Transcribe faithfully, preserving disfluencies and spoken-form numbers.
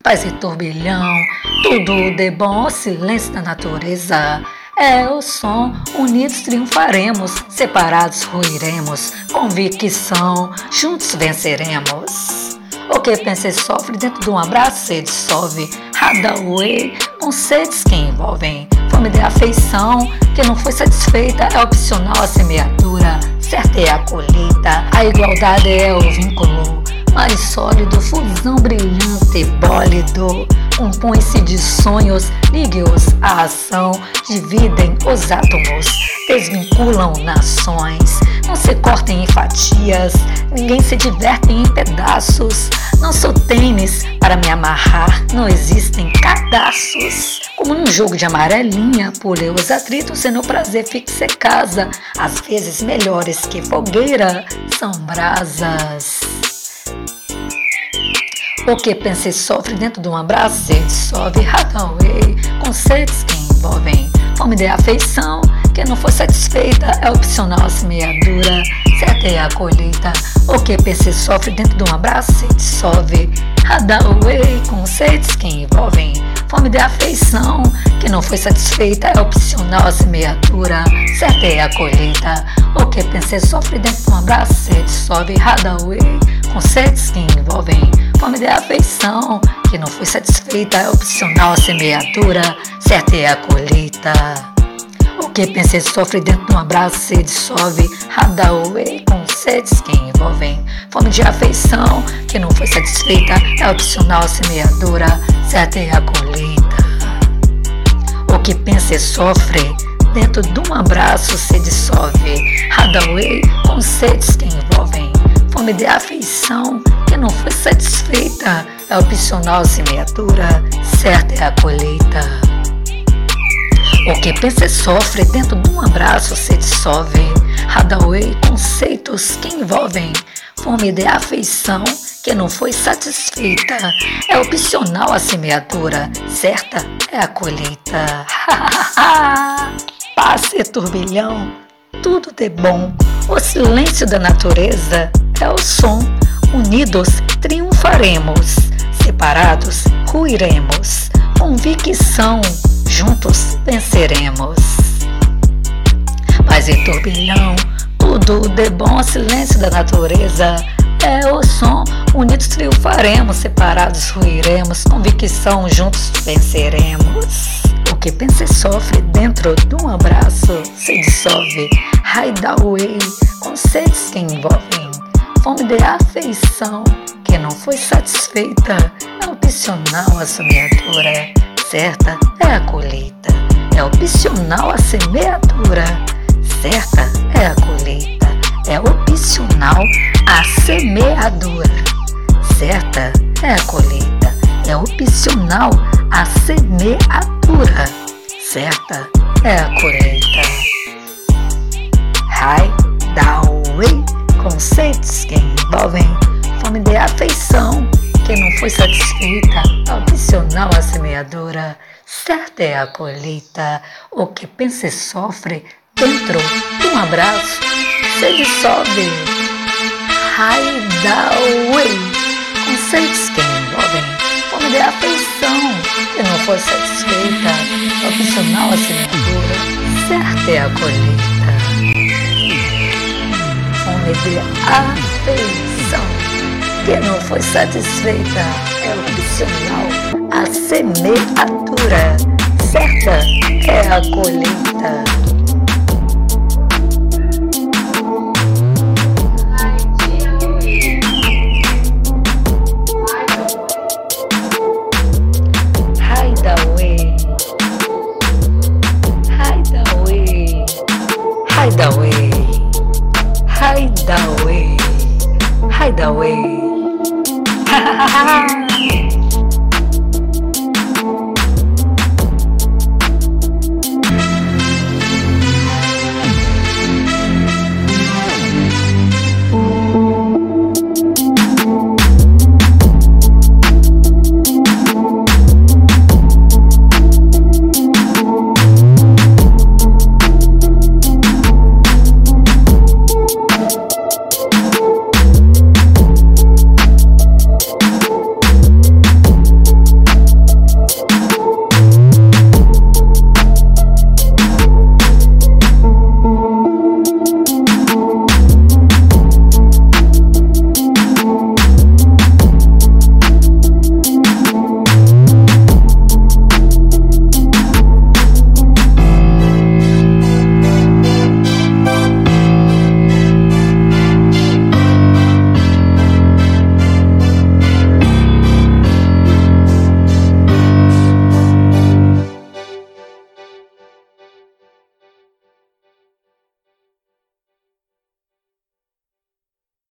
paz e turbilhão, tudo de bom, o silêncio da natureza. É o som, unidos triunfaremos, separados ruiremos, convicção, juntos venceremos. O que pensa e sofre dentro de um abraço se dissolve. Hadaway, conceitos que envolvem fome de afeição, que não foi satisfeita, é opcional a semeadura, certa é a colheita, a igualdade é o vínculo mais sólido, fusão brilhante, bólido. Compõe-se de sonhos, ligue-os à ação, dividem os átomos, desvinculam nações, não se cortem em fatias, ninguém se diverte em pedaços. Não sou tênis para me amarrar, não existem cadastros. Como num jogo de amarelinha, pulei os atritos e no prazer fixe casa. Às vezes melhores que fogueira são brasas. O que pensa e sofre dentro de um abraço se dissolve. Hadaway, conceitos que envolvem fome de afeição, que não foi satisfeita, é opcional a semeadura, certa é a colheita. O que pensa e sofre dentro de um abraço se dissolve. Hadaway, conceitos que envolvem fome de afeição, que não foi satisfeita, é opcional a semeadura, certa é a colheita. O que pensa e sofre dentro de um abraço se dissolve. Hadaway, conceitos que envolvem fome de afeição, que não foi satisfeita, é opcional a semeadura, certa é a colheita. O que pensa e sofre dentro de um abraço se dissolve. Hadaway, conceitos que envolvem fome de afeição, que não foi satisfeita, é opcional a semeadura, certa é a colheita. O que pensa e sofre dentro de um abraço se dissolve. Hadaway, conceitos que envolvem fome de afeição, que não foi satisfeita, é opcional a semeadura, certa é a colheita. O que pensa e sofre dentro de um abraço se dissolve. Hadaway, conceitos que envolvem fome de afeição, que não foi satisfeita, é opcional a semeadura, certa é a colheita. Paz e turbilhão, tudo de bom, o silêncio da natureza é o som, unidos triunfaremos, separados ruiremos, convicção, juntos venceremos. Paz e turbilhão, tudo de bom, silêncio da natureza é o som, unidos triunfaremos, separados ruiremos, convicção, juntos venceremos. O que pensa e sofre dentro de um abraço se dissolve. Hadaway, conceitos que envolvem fome de afeição, que não foi satisfeita, é opcional a semeadura, certa é a colheita. É opcional a semeadura, certa é a colheita. É opcional a semeadura, certa é a colheita. É opcional a semeadura, certa é a colheita. Hadaway, conceitos que envolvem fome de afeição, que não foi satisfeita, é opcional a semeadura, certa é a colheita. O que pensa e sofre dentro de um abraço se dissolve. Hadaway, conceitos que envolvem fome de afeição, que não foi satisfeita, é opcional a semeadura, certa é a colheita. Fome de afeição, que não foi satisfeita, é opcional a semeadura, certa é a colheita.